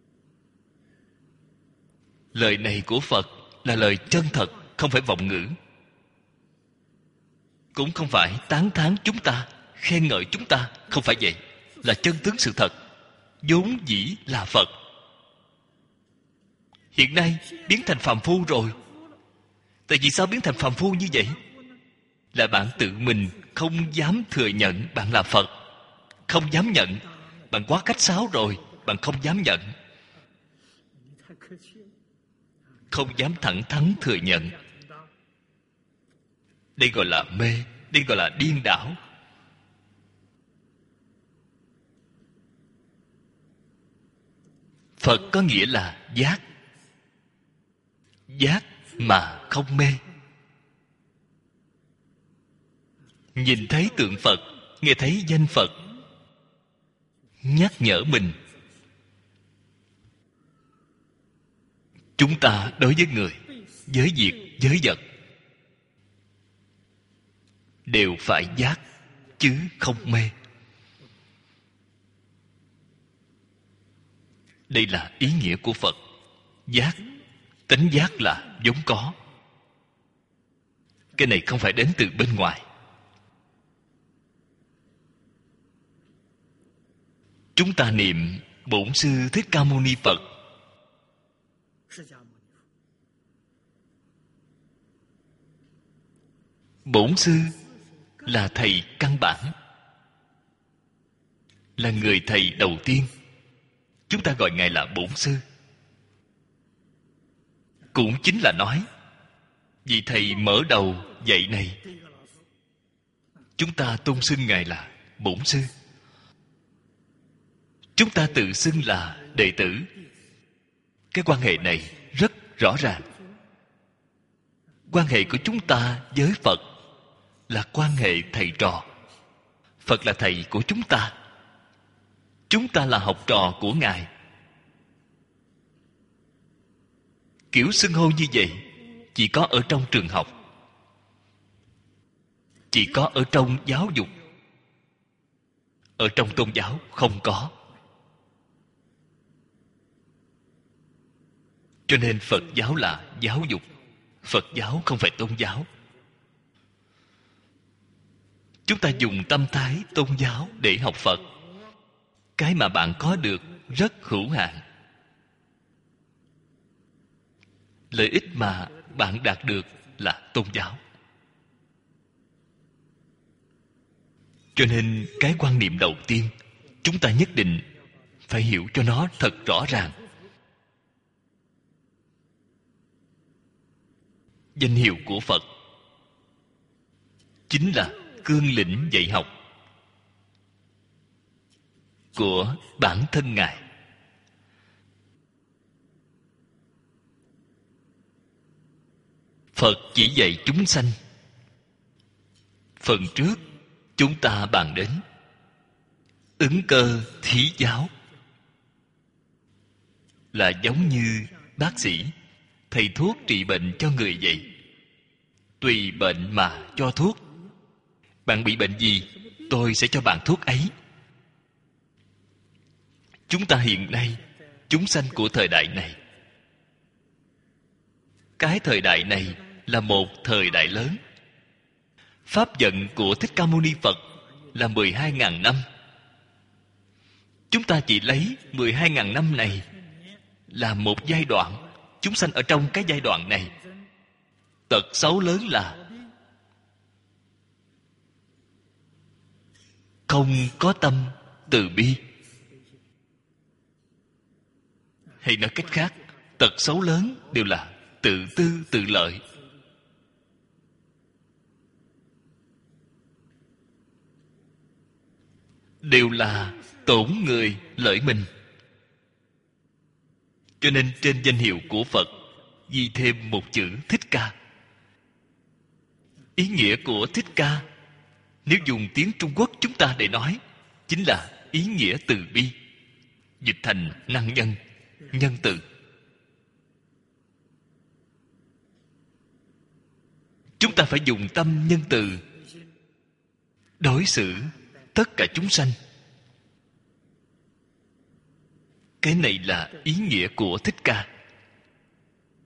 Lời này của Phật là lời chân thật, không phải vọng ngữ, cũng không phải tán thán chúng ta, khen ngợi chúng ta. Không phải vậy. Là chân tướng sự thật, vốn dĩ là Phật. Hiện nay biến thành phàm phu rồi. Tại vì sao biến thành phàm phu như vậy? Là bạn tự mình không dám thừa nhận bạn là Phật. Không dám nhận. Bạn quá khách sáo rồi. Bạn không dám nhận. Không dám thẳng thắn thừa nhận. Đây gọi là mê. Đây gọi là điên đảo. Phật có nghĩa là giác. Giác mà không mê. Nhìn thấy tượng Phật, nghe thấy danh Phật, nhắc nhở mình. Chúng ta đối với người, với việc, với vật đều phải giác, chứ không mê. Đây là ý nghĩa của Phật. Giác, tánh giác là vốn có. Cái này không phải đến từ bên ngoài. Chúng ta niệm Bổn Sư Thích Ca Mâu Ni Phật. Bổn Sư là thầy căn bản, là người thầy đầu tiên. Chúng ta gọi Ngài là Bổn Sư. Cũng chính là nói vị thầy mở đầu dạy này, chúng ta tôn xưng Ngài là Bổn Sư. Chúng ta tự xưng là đệ tử. Cái quan hệ này rất rõ ràng. Quan hệ của chúng ta với Phật là quan hệ thầy trò. Phật là thầy của chúng ta. Chúng ta là học trò của Ngài. Kiểu xưng hô như vậy chỉ có ở trong trường học, chỉ có ở trong giáo dục. Ở trong tôn giáo không có. Cho nên Phật giáo là giáo dục. Phật giáo không phải tôn giáo. Chúng ta dùng tâm thái tôn giáo để học Phật. Cái mà bạn có được rất hữu hạn. Lợi ích mà bạn đạt được là tôn giáo. Cho nên cái quan niệm đầu tiên, chúng ta nhất định phải hiểu cho nó thật rõ ràng. Danh hiệu của Phật chính là cương lĩnh dạy học của bản thân Ngài. Phật chỉ dạy chúng sanh. Phần trước chúng ta bàn đến ứng cơ thí giáo, là giống như bác sĩ thầy thuốc trị bệnh cho người vậy. Tùy bệnh mà cho thuốc. Bạn bị bệnh gì, tôi sẽ cho bạn thuốc ấy. Chúng ta hiện nay, chúng sanh của thời đại này, cái thời đại này là một thời đại lớn. Pháp vận của Thích Ca Mâu Ni Phật là mười hai ngàn năm. Chúng ta chỉ lấy mười hai ngàn năm này là một giai đoạn. Chúng sanh ở trong cái giai đoạn này, tật xấu lớn là không có tâm từ bi. Hay nói cách khác, tật xấu lớn đều là tự tư tự lợi. Đều là tổn người lợi mình. Cho nên trên danh hiệu của Phật ghi thêm một chữ Thích Ca. Ý nghĩa của Thích Ca, nếu dùng tiếng Trung Quốc chúng ta để nói, chính là ý nghĩa từ bi. Dịch thành năng nhân, nhân từ. Chúng ta phải dùng tâm nhân từ đối xử tất cả chúng sanh. Cái này là ý nghĩa của Thích Ca.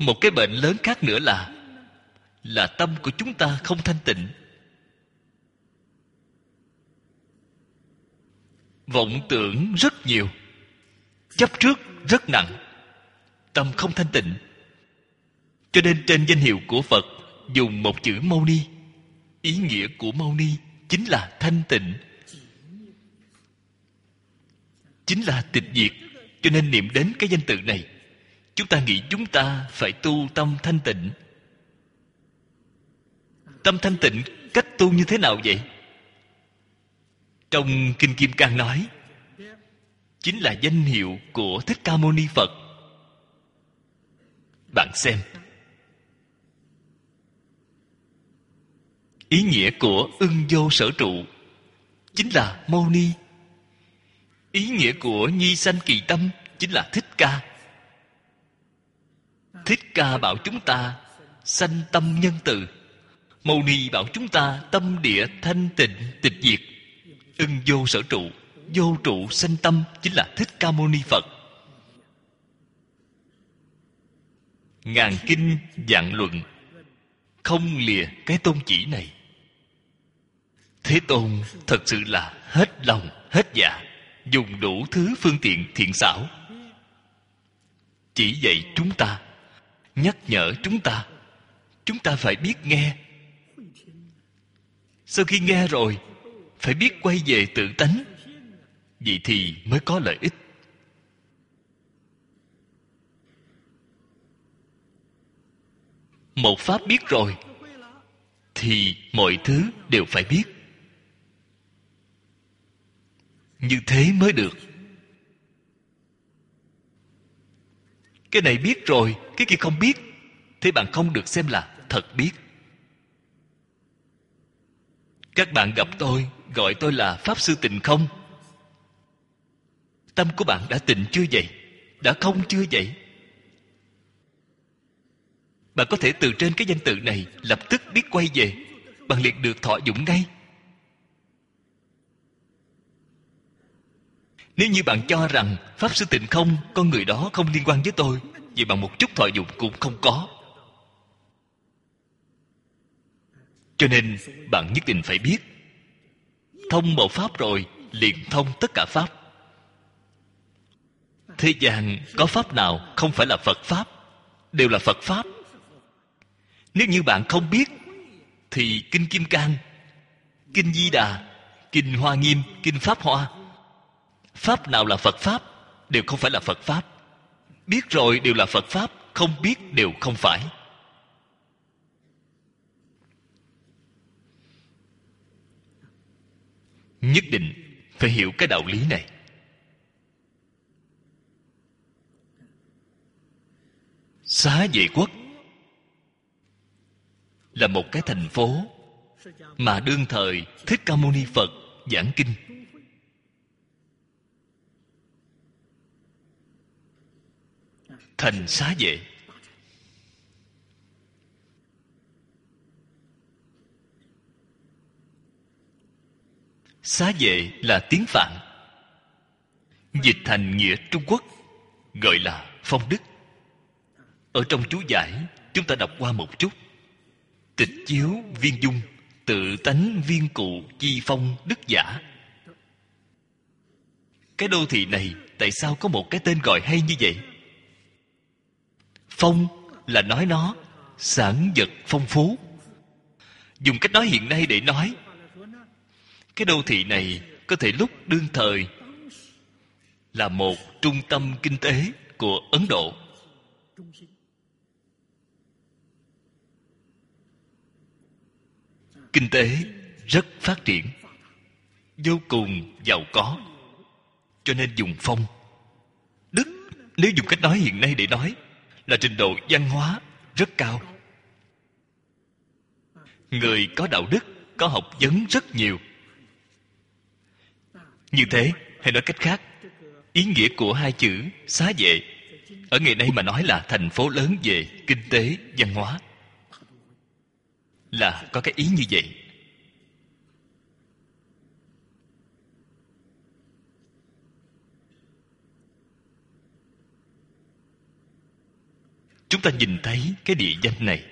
Một cái bệnh lớn khác nữa là là tâm của chúng ta không thanh tịnh. Vọng tưởng rất nhiều, chấp trước rất nặng, tâm không thanh tịnh. Cho nên trên danh hiệu của Phật dùng một chữ Mâu Ni. Ý nghĩa của Mâu Ni chính là thanh tịnh, chính là tịch diệt. Cho nên niệm đến cái danh tự này, chúng ta nghĩ chúng ta phải tu tâm thanh tịnh. Tâm thanh tịnh cách tu như thế nào vậy? Trong Kinh Kim Cang nói, chính là danh hiệu của Thích Ca Mâu Ni Phật. Bạn xem, ý nghĩa của ưng vô sở trụ chính là Mâu Ni. Ý nghĩa của nhi sanh kỳ tâm chính là Thích Ca. Thích Ca bảo chúng ta sanh tâm nhân từ. Mâu Ni bảo chúng ta tâm địa thanh tịnh tịch diệt. Ưng vô sở trụ, vô trụ sanh tâm chính là Thích Ca Mâu Ni Phật. Ngàn kinh vạn luận không lìa cái tôn chỉ này. Thế Tôn thật sự là hết lòng hết dạ, dùng đủ thứ phương tiện thiện xảo chỉ dạy chúng ta, nhắc nhở chúng ta. Chúng ta phải biết nghe. Sau khi nghe rồi, phải biết quay về tự tánh. Vậy thì mới có lợi ích. Một pháp biết rồi thì mọi thứ đều phải biết. Như thế mới được. Cái này biết rồi, cái kia không biết, thế bạn không được xem là thật biết. Các bạn gặp tôi, gọi tôi là Pháp Sư Tịnh Không. Tâm của bạn đã tịnh chưa vậy? Đã không chưa vậy? Bạn có thể từ trên cái danh tự này lập tức biết quay về. Bạn liền được thọ dụng ngay. Nếu như bạn cho rằng Pháp Sư Tịnh Không, con người đó không liên quan với tôi, vậy bạn một chút thọ dụng cũng không có. Cho nên bạn nhất định phải biết. Thông một pháp rồi liền thông tất cả pháp. Thế gian có pháp nào không phải là Phật pháp? Đều là Phật pháp. Nếu như bạn không biết thì Kinh Kim Cang, Kinh Di Đà, Kinh Hoa Nghiêm, Kinh Pháp Hoa, pháp nào là Phật pháp? Đều không phải là Phật pháp. Biết rồi đều là Phật pháp, không biết đều không phải. Nhất định phải hiểu cái đạo lý này. Xá Vệ Quốc là một cái thành phố mà đương thời Thích Ca Mâu Ni Phật giảng kinh. Thành Xá Vệ. Xá Vệ là tiếng Phạn, dịch thành nghĩa Trung Quốc gọi là phong đức. Ở trong chú giải chúng ta đọc qua một chút. Tịch chiếu viên dung, tự tánh viên cụ chi phong đức giả. Cái đô thị này tại sao có một cái tên gọi hay như vậy? Phong là nói nó sản vật phong phú. Dùng cách nói hiện nay để nói, cái đô thị này có thể lúc đương thời là một trung tâm kinh tế của Ấn Độ. Kinh tế rất phát triển, vô cùng giàu có. Cho nên dùng phong. Đức, nếu dùng cách nói hiện nay để nói, là trình độ văn hóa rất cao. Người có đạo đức, có học vấn rất nhiều. Như thế, hay nói cách khác, ý nghĩa của hai chữ Xá Vệ ở ngày nay mà nói là thành phố lớn về kinh tế, văn hóa, là có cái ý như vậy. chúng ta nhìn thấy cái địa danh này,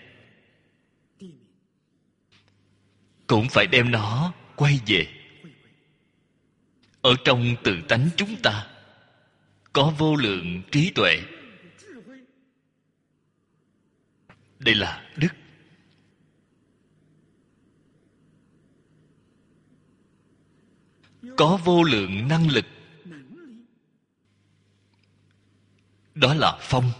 cũng phải đem nó quay về. Ở trong tự tánh chúng ta có vô lượng trí tuệ. Đây là đức. Có vô lượng năng lực. Đó là phong.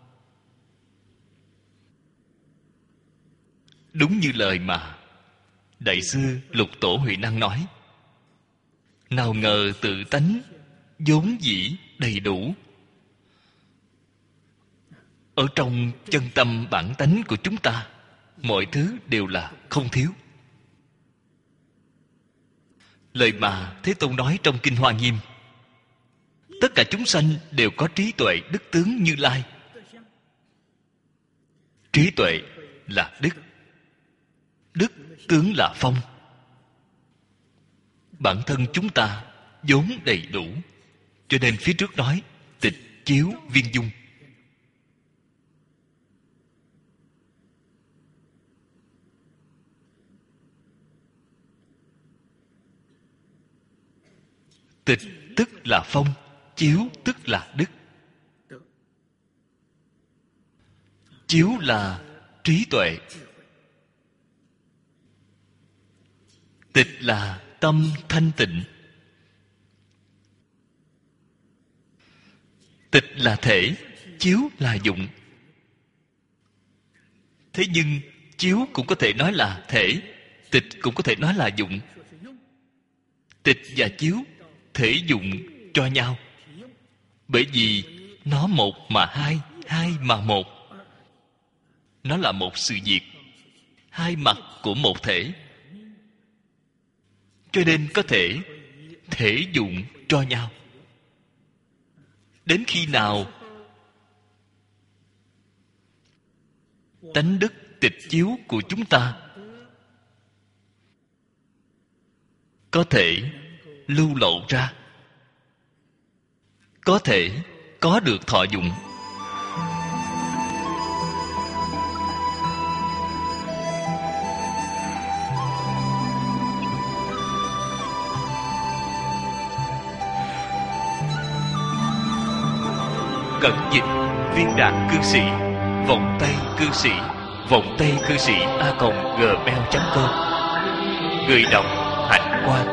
Đúng như lời mà Đại sư Lục Tổ Huệ Năng nói: nào ngờ tự tánh vốn dĩ đầy đủ. Ở trong chân tâm bản tánh của chúng ta, mọi thứ đều là không thiếu. Lời mà Thế Tôn nói trong Kinh Hoa Nghiêm: tất cả chúng sanh đều có trí tuệ đức tướng Như Lai. Trí tuệ là đức, đức tướng là phong. Bản thân chúng ta vốn đầy đủ, cho nên phía trước nói tịch chiếu viên dung. Tịch tức là phong, chiếu tức là đức. Chiếu là trí tuệ, tịch là tâm thanh tịnh. Tịch là thể, chiếu là dụng. Thế nhưng chiếu cũng có thể nói là thể, tịch cũng có thể nói là dụng. Tịch và chiếu thể dụng cho nhau, bởi vì nó một mà hai, hai mà một. Nó là một sự việc, hai mặt của một thể, cho nên có thể thể dụng cho nhau. Đến khi nào tánh đức tịch chiếu của chúng ta có thể lưu lộ ra, có thể có được thọ dụng, cẩn dịch viên đạt cư sĩ, vọng tây cư sĩ, vọng tây cư sĩ a còng gmail chấm com. Người đọc Hạnh Quang.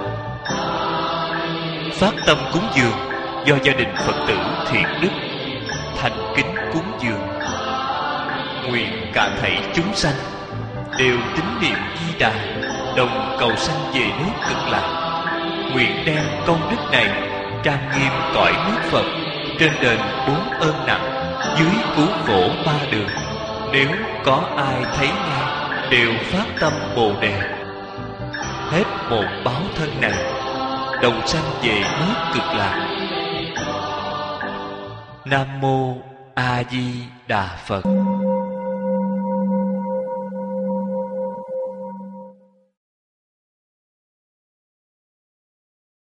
Phát tâm cúng dường do gia đình Phật tử Thiện Đức thành kính cúng dường. Nguyện cả thảy chúng sanh đều tín niệm Di Đà, đồng cầu sanh về nước Cực Lạc. Nguyện đem công đức này trang nghiêm cõi nước Phật, trên đền bốn ơn nặng, dưới cứu khổ ba đường. Nếu có ai thấy nghe đều phát tâm Bồ Đề, hết một báo thân này đồng sanh về nước Cực Lạc. Nam mô A Di Đà Phật.